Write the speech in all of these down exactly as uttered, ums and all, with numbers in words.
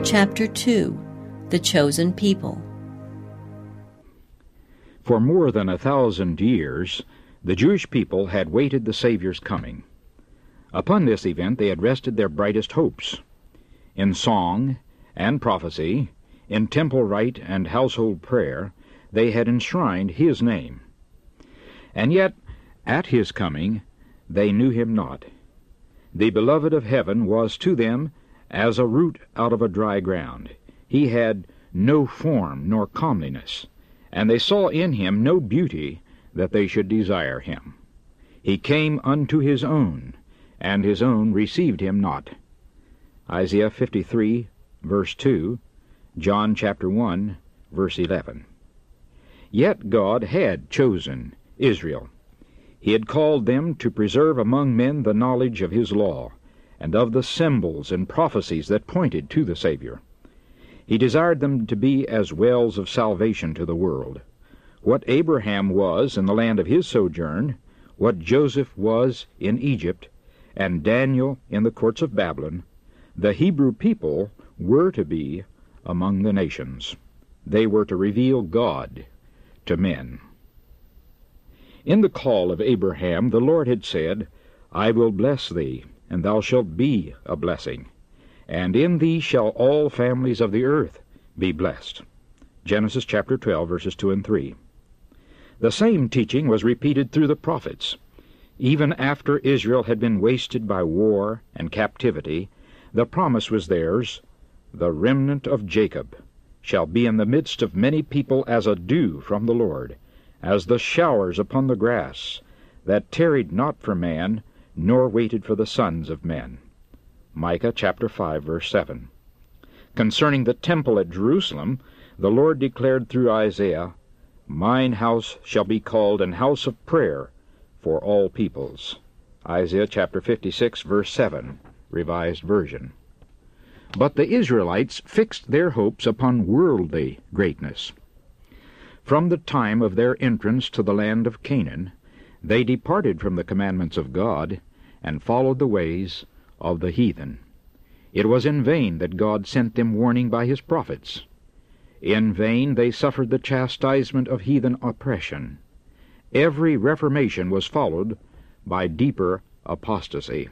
Chapter two. The Chosen People. For more than a thousand years, the Jewish people had waited the Savior's coming. Upon this event they had rested their brightest hopes. In song and prophecy, in temple rite and household prayer, they had enshrined his name. And yet, at his coming, they knew him not. The beloved of heaven was to them as a root out of a dry ground. He had no form nor comeliness, and they saw in him no beauty that they should desire him. He came unto his own, and his own received him not. Isaiah fifty-three, verse two, John chapter one, verse eleven. Yet God had chosen Israel. He had called them to preserve among men the knowledge of his law, and of the symbols and prophecies that pointed to the Savior. He desired them to be as wells of salvation to the world. What Abraham was in the land of his sojourn, what Joseph was in Egypt, and Daniel in the courts of Babylon, the Hebrew people were to be among the nations. They were to reveal God to men. In the call of Abraham, the Lord had said, I will bless thee, and thou shalt be a blessing, and in thee shall all families of the earth be blessed. Genesis chapter twelve, verses two and three. The same teaching was repeated through the prophets. Even after Israel had been wasted by war and captivity, the promise was theirs, the remnant of Jacob shall be in the midst of many people as a dew from the Lord, as the showers upon the grass, that tarried not for man, nor waited for the sons of men. Micah chapter five, verse seven. Concerning the temple at Jerusalem, the Lord declared through Isaiah, Mine house shall be called an house of prayer for all peoples. Isaiah chapter fifty-six, verse seven, Revised Version. But the Israelites fixed their hopes upon worldly greatness. From the time of their entrance to the land of Canaan, they departed from the commandments of God and followed the ways of the heathen. It was in vain that God sent them warning by his prophets. In vain they suffered the chastisement of heathen oppression. Every reformation was followed by deeper apostasy.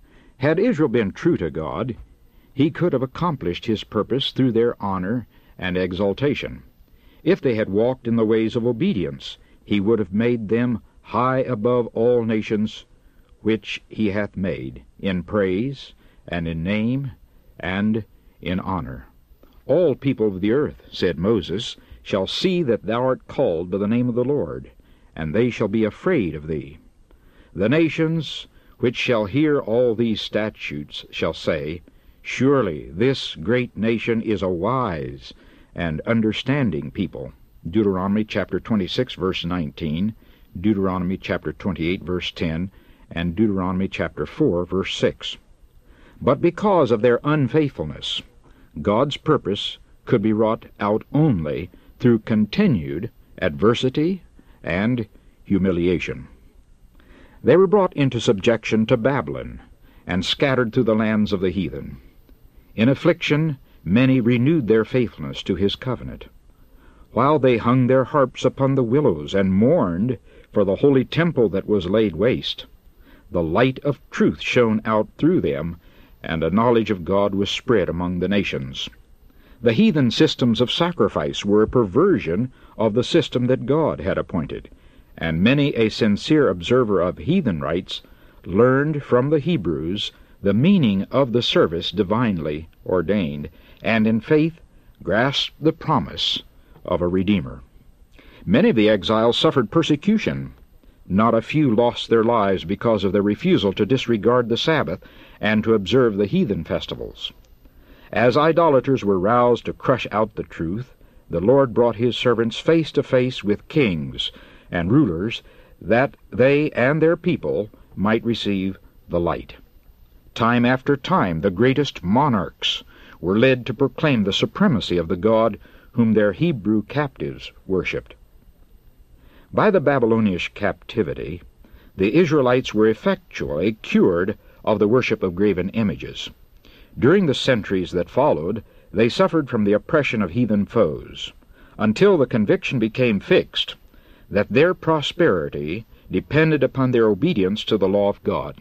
Had Israel been true to God, he could have accomplished his purpose through their honor and exaltation. If they had walked in the ways of obedience, he would have made them high above all nations which he hath made, in praise, and in name, and in honor. All people of the earth, said Moses, shall see that thou art called by the name of the Lord, and they shall be afraid of thee. The nations which shall hear all these statutes shall say, Surely this great nation is a wise and understanding people. Deuteronomy chapter twenty-six, verse nineteen, Deuteronomy chapter twenty-eight, verse ten, and Deuteronomy chapter four, verse six. But because of their unfaithfulness, God's purpose could be wrought out only through continued adversity and humiliation. They were brought into subjection to Babylon, and scattered through the lands of the heathen. In affliction, many renewed their faithfulness to his covenant. While they hung their harps upon the willows and mourned for the holy temple that was laid waste, the light of truth shone out through them, and a knowledge of God was spread among the nations. The heathen systems of sacrifice were a perversion of the system that God had appointed, and many a sincere observer of heathen rites learned from the Hebrews the meaning of the service divinely ordained, and in faith grasped the promise of a Redeemer. Many of the exiles suffered persecution. Not a few lost their lives because of their refusal to disregard the Sabbath and to observe the heathen festivals. As idolaters were roused to crush out the truth, the Lord brought his servants face to face with kings and rulers, that they and their people might receive the light. Time after time the greatest monarchs were led to proclaim the supremacy of the God whom their Hebrew captives worshipped. By the Babylonian captivity, the Israelites were effectually cured of the worship of graven images. During the centuries that followed, they suffered from the oppression of heathen foes, until the conviction became fixed that their prosperity depended upon their obedience to the law of God.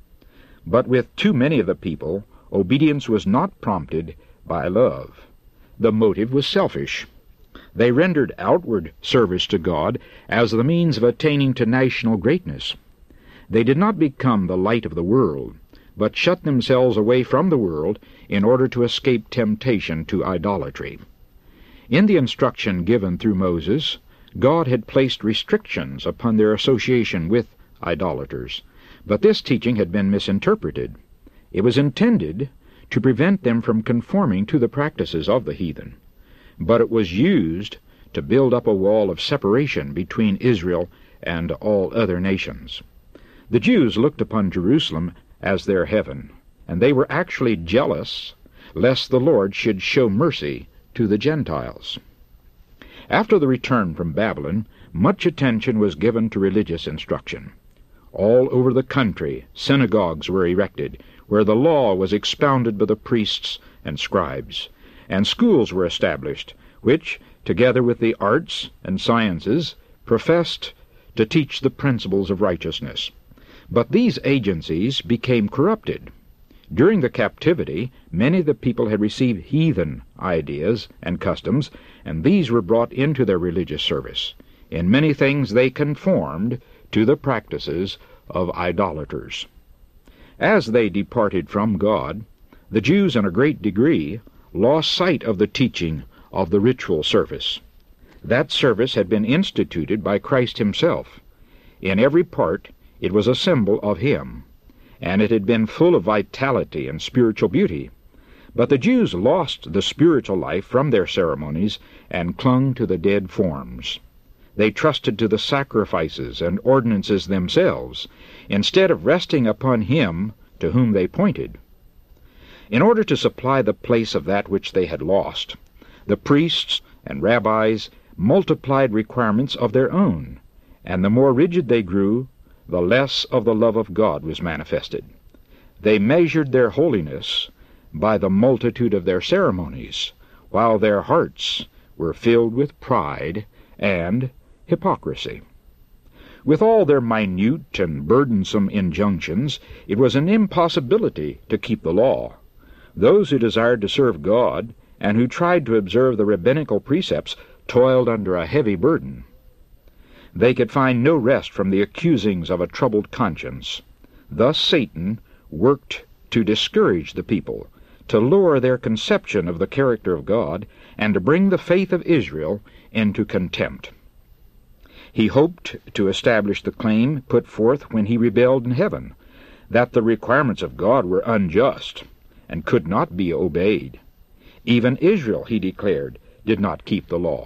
But with too many of the people, obedience was not prompted by love. The motive was selfish. They rendered outward service to God as the means of attaining to national greatness. They did not become the light of the world, but shut themselves away from the world in order to escape temptation to idolatry. In the instruction given through Moses, God had placed restrictions upon their association with idolaters, but this teaching had been misinterpreted. It was intended to prevent them from conforming to the practices of the heathen, but it was used to build up a wall of separation between Israel and all other nations. The Jews looked upon Jerusalem as their heaven, and they were actually jealous lest the Lord should show mercy to the Gentiles. After the return from Babylon, much attention was given to religious instruction. All over the country, synagogues were erected, where the law was expounded by the priests and scribes, and schools were established, which, together with the arts and sciences, professed to teach the principles of righteousness. But these agencies became corrupted. During the captivity, many of the people had received heathen ideas and customs, and these were brought into their religious service. In many things they conformed to the practices of idolaters. As they departed from God, the Jews in a great degree lost sight of the teaching of the ritual service. That service had been instituted by Christ himself. In every part it was a symbol of him, and it had been full of vitality and spiritual beauty. But the Jews lost the spiritual life from their ceremonies and clung to the dead forms. They trusted to the sacrifices and ordinances themselves, instead of resting upon him to whom they pointed. In order to supply the place of that which they had lost, the priests and rabbis multiplied requirements of their own, and the more rigid they grew, the less of the love of God was manifested. They measured their holiness by the multitude of their ceremonies, while their hearts were filled with pride and hypocrisy. With all their minute and burdensome injunctions, it was an impossibility to keep the law. Those who desired to serve God and who tried to observe the rabbinical precepts toiled under a heavy burden. They could find no rest from the accusings of a troubled conscience. Thus Satan worked to discourage the people, to lower their conception of the character of God, and to bring the faith of Israel into contempt. He hoped to establish the claim put forth when he rebelled in heaven, that the requirements of God were unjust and could not be obeyed. Even Israel, he declared, did not keep the law.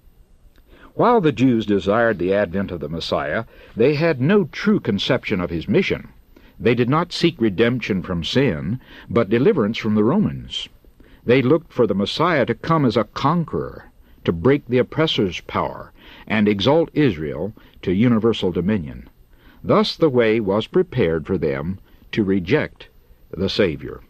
While the Jews desired the advent of the Messiah, they had no true conception of his mission. They did not seek redemption from sin, but deliverance from the Romans. They looked for the Messiah to come as a conqueror, to break the oppressor's power, and exalt Israel to universal dominion. Thus the way was prepared for them to reject the Savior.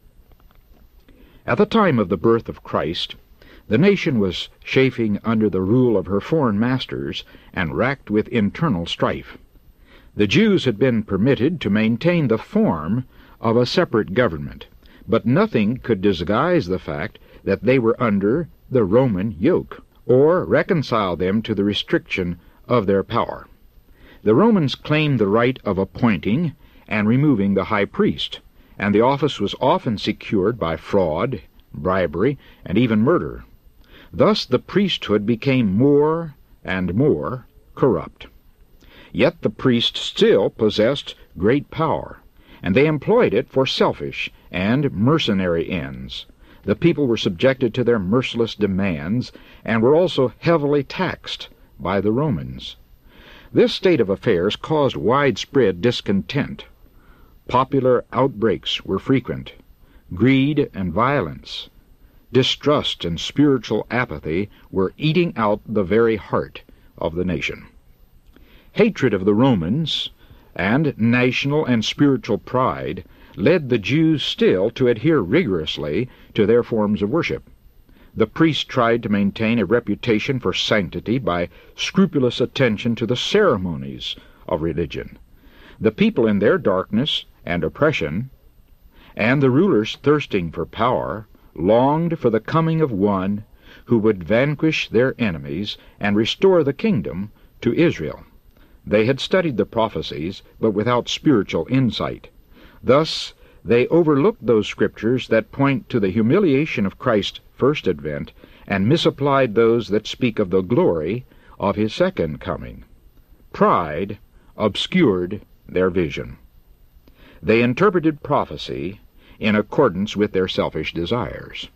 At the time of the birth of Christ, the nation was chafing under the rule of her foreign masters and racked with internal strife. The Jews had been permitted to maintain the form of a separate government, but nothing could disguise the fact that they were under the Roman yoke, or reconcile them to the restriction of their power. The Romans claimed the right of appointing and removing the high priest, and the office was often secured by fraud, bribery, and even murder. Thus the priesthood became more and more corrupt. Yet the priests still possessed great power, and they employed it for selfish and mercenary ends. The people were subjected to their merciless demands, and were also heavily taxed by the Romans. This state of affairs caused widespread discontent. Popular outbreaks were frequent. Greed and violence, distrust and spiritual apathy were eating out the very heart of the nation. Hatred of the Romans and national and spiritual pride led the Jews still to adhere rigorously to their forms of worship. The priests tried to maintain a reputation for sanctity by scrupulous attention to the ceremonies of religion. The people in their darkness and oppression, and the rulers thirsting for power, longed for the coming of one who would vanquish their enemies and restore the kingdom to Israel. They had studied the prophecies, but without spiritual insight. Thus, they overlooked those scriptures that point to the humiliation of Christ's first advent, and misapplied those that speak of the glory of his second coming. Pride obscured their vision. They interpreted prophecy in accordance with their selfish desires.